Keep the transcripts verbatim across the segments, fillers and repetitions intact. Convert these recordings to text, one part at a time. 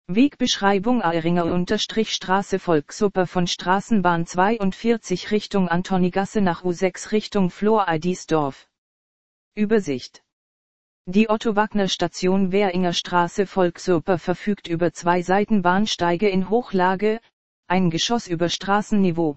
Wegbeschreibung: Aeringer-Straße Volksoper von Straßenbahn zweiundvierzig Richtung Antonigasse nach U sechs Richtung Flor-Eidisdorf. Übersicht: Die Otto-Wagner-Station Währinger Straße Volksoper verfügt über zwei Seitenbahnsteige in Hochlage, ein Geschoss über Straßenniveau.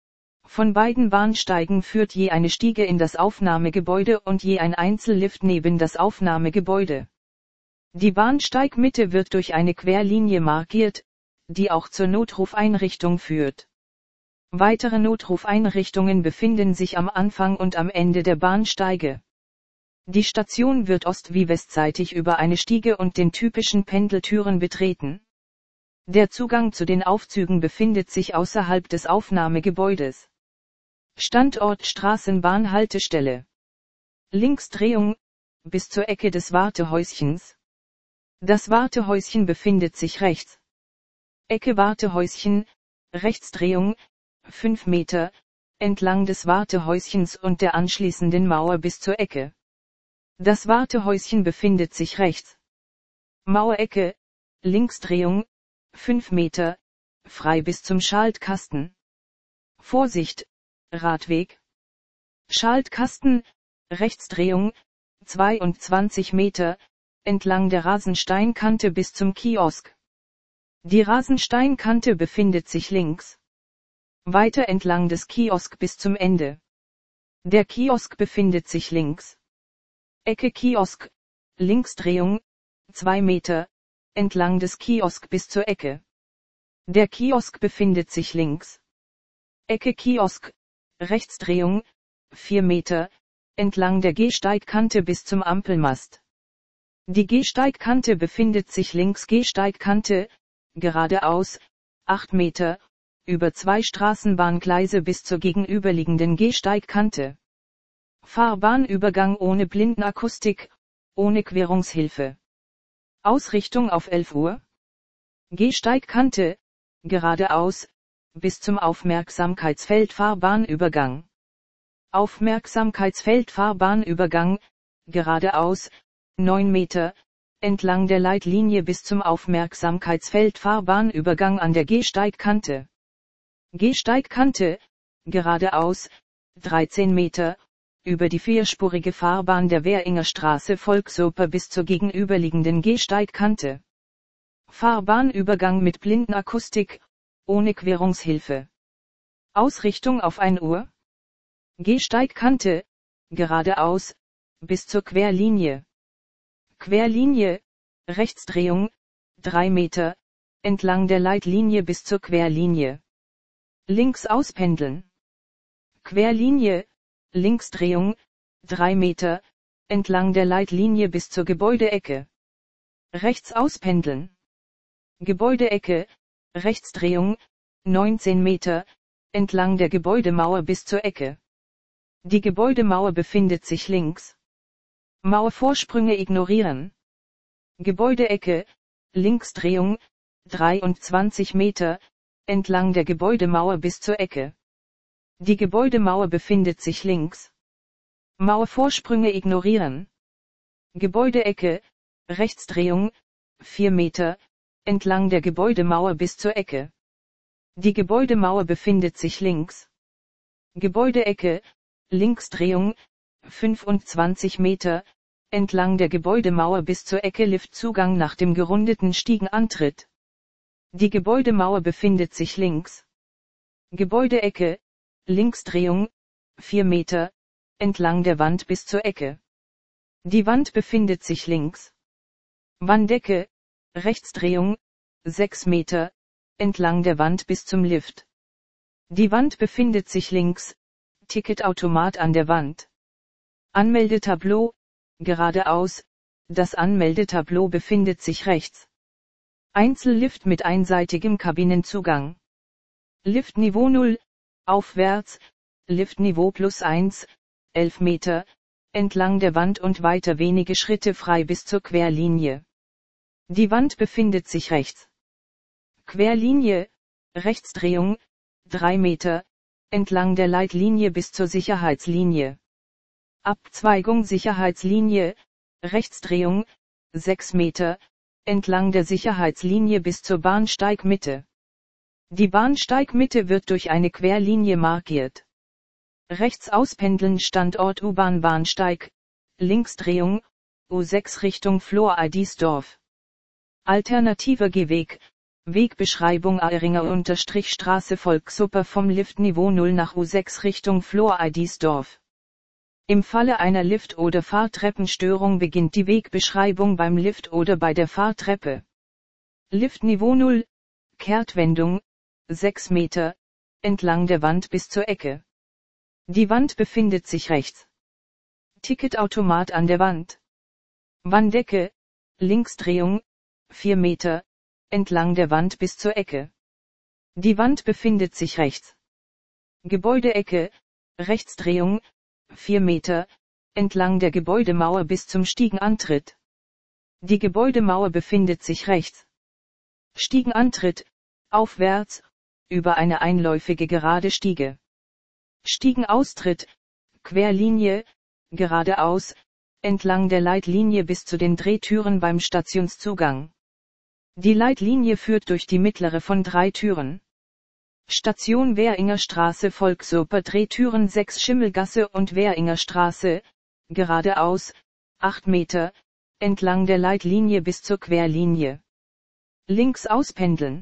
Von beiden Bahnsteigen führt je eine Stiege in das Aufnahmegebäude und je ein Einzellift neben das Aufnahmegebäude. Die Bahnsteigmitte wird durch eine Querlinie markiert, die auch zur Notrufeinrichtung führt. Weitere Notrufeinrichtungen befinden sich am Anfang und am Ende der Bahnsteige. Die Station wird ost- wie westseitig über eine Stiege und den typischen Pendeltüren betreten. Der Zugang zu den Aufzügen befindet sich außerhalb des Aufnahmegebäudes. Standort Straßenbahnhaltestelle. Linksdrehung, bis zur Ecke des Wartehäuschens. Das Wartehäuschen befindet sich rechts. Ecke Wartehäuschen, Rechtsdrehung, fünf Meter, entlang des Wartehäuschens und der anschließenden Mauer bis zur Ecke. Das Wartehäuschen befindet sich rechts. Mauerecke, Linksdrehung, fünf Meter, frei bis zum Schaltkasten. Vorsicht, Radweg. Schaltkasten, Rechtsdrehung, zweiundzwanzig Meter, entlang der Rasensteinkante bis zum Kiosk. Die Rasensteinkante befindet sich links. Weiter entlang des Kiosk bis zum Ende. Der Kiosk befindet sich links. Ecke Kiosk, Linksdrehung, zwei Meter, entlang des Kiosk bis zur Ecke. Der Kiosk befindet sich links. Ecke Kiosk, Rechtsdrehung, vier Meter, entlang der Gehsteigkante bis zum Ampelmast. Die Gehsteigkante befindet sich links. Gehsteigkante, geradeaus, acht Meter, über zwei Straßenbahngleise bis zur gegenüberliegenden Gehsteigkante. Fahrbahnübergang ohne Blindenakustik, ohne Querungshilfe. Ausrichtung auf elf Uhr. Gehsteigkante, geradeaus, bis zum Aufmerksamkeitsfeld Fahrbahnübergang. Aufmerksamkeitsfeld Fahrbahnübergang, geradeaus, neun Meter, entlang der Leitlinie bis zum Aufmerksamkeitsfeld Fahrbahnübergang an der Gehsteigkante. Gehsteigkante, geradeaus, dreizehn Meter, über die vierspurige Fahrbahn der Währinger Straße Volksoper bis zur gegenüberliegenden Gehsteigkante. Fahrbahnübergang mit Blindenakustik, ohne Querungshilfe. Ausrichtung auf ein Uhr. Gehsteigkante, geradeaus, bis zur Querlinie. Querlinie, Rechtsdrehung, drei Meter, entlang der Leitlinie bis zur Querlinie. Links auspendeln. Querlinie, Linksdrehung, drei Meter, entlang der Leitlinie bis zur Gebäudeecke. Rechts auspendeln. Gebäudeecke, Rechtsdrehung, neunzehn Meter, entlang der Gebäudemauer bis zur Ecke. Die Gebäudemauer befindet sich links. Mauervorsprünge ignorieren. Gebäudeecke, Linksdrehung, dreiundzwanzig Meter, entlang der Gebäudemauer bis zur Ecke. Die Gebäudemauer befindet sich links. Mauervorsprünge ignorieren. Gebäudeecke, Rechtsdrehung, vier Meter, entlang der Gebäudemauer bis zur Ecke. Die Gebäudemauer befindet sich links. Gebäudeecke, Linksdrehung, fünfundzwanzig Meter, entlang der Gebäudemauer bis zur Ecke Liftzugang nach dem gerundeten Stiegenantritt. Die Gebäudemauer befindet sich links. Gebäudeecke, Linksdrehung, vier Meter, entlang der Wand bis zur Ecke. Die Wand befindet sich links. Wandecke, Rechtsdrehung, sechs Meter, entlang der Wand bis zum Lift. Die Wand befindet sich links, Ticketautomat an der Wand. Anmeldetableau, geradeaus, das Anmeldetableau befindet sich rechts. Einzellift mit einseitigem Kabinenzugang. Liftniveau null, aufwärts, Liftniveau plus eins, elf Meter, entlang der Wand und weiter wenige Schritte frei bis zur Querlinie. Die Wand befindet sich rechts. Querlinie, Rechtsdrehung, drei Meter, entlang der Leitlinie bis zur Sicherheitslinie. Abzweigung Sicherheitslinie, Rechtsdrehung, sechs Meter, entlang der Sicherheitslinie bis zur Bahnsteigmitte. Die Bahnsteigmitte wird durch eine Querlinie markiert. Rechts auspendeln Standort U-Bahn-Bahnsteig, Linksdrehung, U sechs Richtung Flor-Eidisdorf. Alternativer Gehweg, Wegbeschreibung Aeringer-Straße Volksoper vom Liftniveau null nach U sechs Richtung Flor-Eidisdorf. Im Falle einer Lift- oder Fahrtreppenstörung beginnt die Wegbeschreibung beim Lift oder bei der Fahrtreppe. Liftniveau null, Kehrtwendung, sechs Meter, entlang der Wand bis zur Ecke. Die Wand befindet sich rechts. Ticketautomat an der Wand. Wanddecke, Linksdrehung, vier Meter, entlang der Wand bis zur Ecke. Die Wand befindet sich rechts. Gebäudeecke, Rechtsdrehung, vier Meter, entlang der Gebäudemauer bis zum Stiegenantritt. Die Gebäudemauer befindet sich rechts. Stiegenantritt, aufwärts, über eine einläufige gerade Stiege. Stiegenaustritt, Querlinie, geradeaus, entlang der Leitlinie bis zu den Drehtüren beim Stationszugang. Die Leitlinie führt durch die mittlere von drei Türen. Station Währinger Straße Volksoper Drehtüren sechs Schimmelgasse und Währinger Straße, geradeaus, acht Meter, entlang der Leitlinie bis zur Querlinie. Links auspendeln.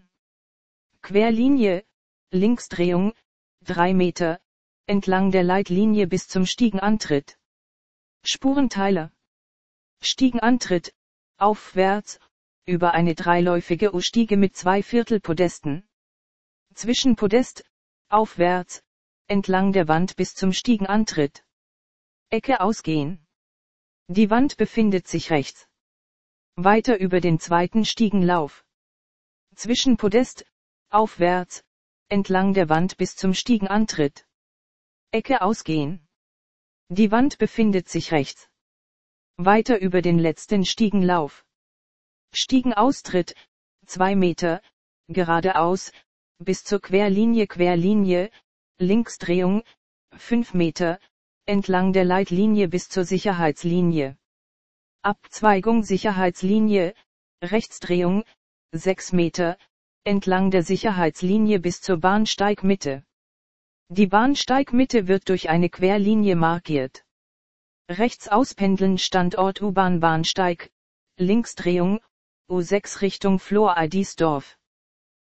Querlinie, Linksdrehung, drei Meter, entlang der Leitlinie bis zum Stiegenantritt. Spurenteiler. Stiegenantritt, aufwärts, über eine dreiläufige U-Stiege mit zwei Viertelpodesten. Zwischenpodest, aufwärts, entlang der Wand bis zum Stiegenantritt. Ecke ausgehen. Die Wand befindet sich rechts. Weiter über den zweiten Stiegenlauf. Zwischenpodest, aufwärts, entlang der Wand bis zum Stiegenantritt. Ecke ausgehen. Die Wand befindet sich rechts. Weiter über den letzten Stiegenlauf. Stiegenaustritt, zwei Meter, geradeaus, bis zur Querlinie Querlinie, Linksdrehung, fünf Meter, entlang der Leitlinie bis zur Sicherheitslinie. Abzweigung Sicherheitslinie, Rechtsdrehung, sechs Meter, entlang der Sicherheitslinie bis zur Bahnsteigmitte. Die Bahnsteigmitte wird durch eine Querlinie markiert. Rechts auspendeln Standort U-Bahn-Bahnsteig, Linksdrehung, U sechs Richtung Flor-Eidisdorf.